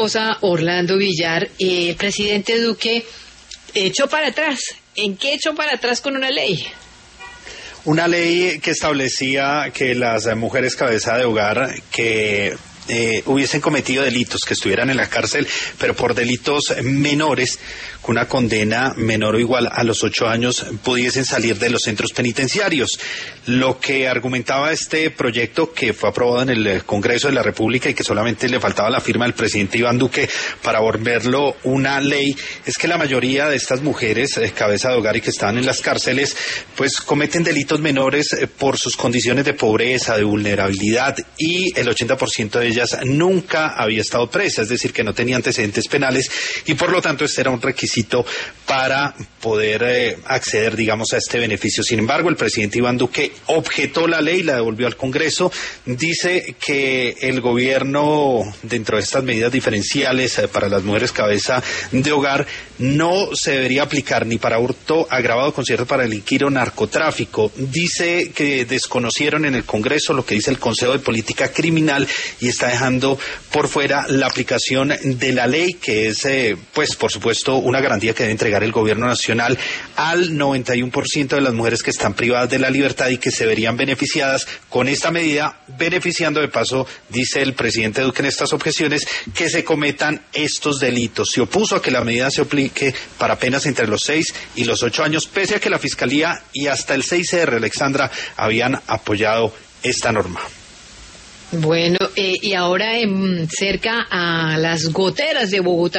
esposa, Orlando Villar, el presidente Duque echó para atrás. ¿En qué echó para atrás con una ley? Una ley que establecía que las mujeres cabeza de hogar que hubiesen cometido delitos, que estuvieran en la cárcel, pero por delitos menores, con una condena menor o igual a los 8 años, pudiesen salir de los centros penitenciarios. Lo que argumentaba este proyecto, que fue aprobado en el Congreso de la República y que solamente le faltaba la firma del presidente Iván Duque para volverlo una ley, es que la mayoría de estas mujeres cabeza de hogar y que estaban en las cárceles, pues cometen delitos menores por sus condiciones de pobreza, de vulnerabilidad, y el 80% de ellas nunca había estado presa, es decir, que no tenía antecedentes penales, y por lo tanto este era un requisito para poder acceder, digamos, a este beneficio. Sin embargo, el presidente Iván Duque objetó la ley, la devolvió al Congreso, dice que el gobierno, dentro de estas medidas diferenciales para las mujeres cabeza de hogar, no se debería aplicar ni para hurto agravado, concierto para delinquir o narcotráfico. Dice que desconocieron en el Congreso lo que dice el Consejo de Política Criminal y está dejando por fuera la aplicación de la ley, que es, pues, por supuesto, una garantía que debe entregar el gobierno nacional al 91% de las mujeres que están privadas de la libertad y que se verían beneficiadas con esta medida, beneficiando de paso, dice el presidente Duque en estas objeciones, que se cometan estos delitos. Se opuso a que la medida se aplique para penas entre los 6 y los 8 años, pese a que la Fiscalía y hasta el CICR, Alexandra, habían apoyado esta norma. Bueno, y ahora cerca a las goteras de Bogotá,